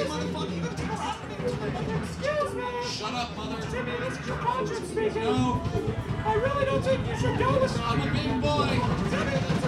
motherfucker. Excuse me. Shut up, mother. Timmy, this is your conscience speaking. No. I really don't think you should go with me. I'm a big boy. Timmy,